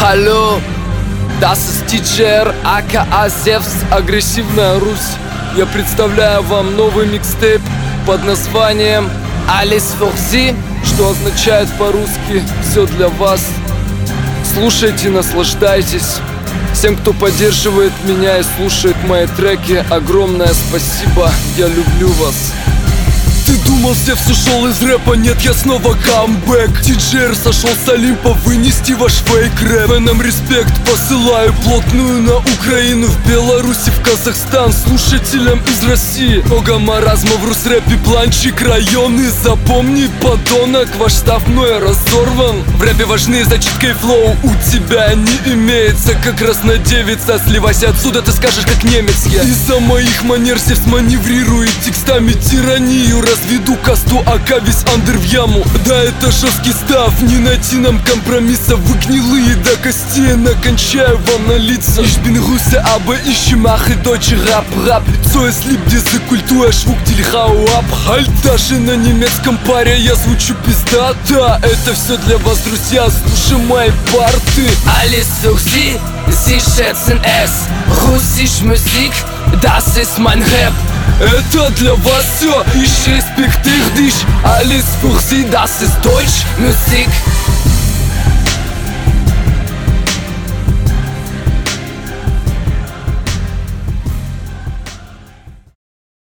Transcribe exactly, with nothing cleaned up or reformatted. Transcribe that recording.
Hallo, das ist ди джей эр, ака Зевс, агрессивная Русь. Я представляю вам новый микстейп под названием Alles für Sie, что означает по-русски «Все для вас». Слушайте, наслаждайтесь. Всем, кто поддерживает меня и слушает мои треки, огромное спасибо, я люблю вас. Ты думал, Зевс ушел из рэпа, нет, я снова камбэк. ди джей эр сошел с Олимпа, вынести ваш фейк рэп. Фэнам респект посылаю плотную на Украину, в Беларуси, в Казахстан, слушателям из России. Много маразма в русрэпе, планчик районы. Запомни, подонок, ваш штаб мной разорван. В рэпе важны зачитка и флоу, у тебя не имеется. Как раз на девица, сливайся отсюда, ты скажешь как немец я. Из-за моих манер Зевс маневрирует текстами тиранию. Разведу касту, ака весь андер в яму. Да, это жесткий став, не найти нам компромисса. Вы гнилые до костей, накончаю вам на лица. Ich bin Russe, aber ich mache deutsche Rap, Rap. So es liebt diese Kultur, Schwuck, die hau ab. Halt, даже на немецком паре я звучу пиздата. Это все для вас, друзья, слушай мои парты. Alles für Sie, Sie schätzen es. Russisch Musik, das ist mein Rap. Это для вас все, Ich respektiere dich. Alles für Sie, das ist Deutsch Musik.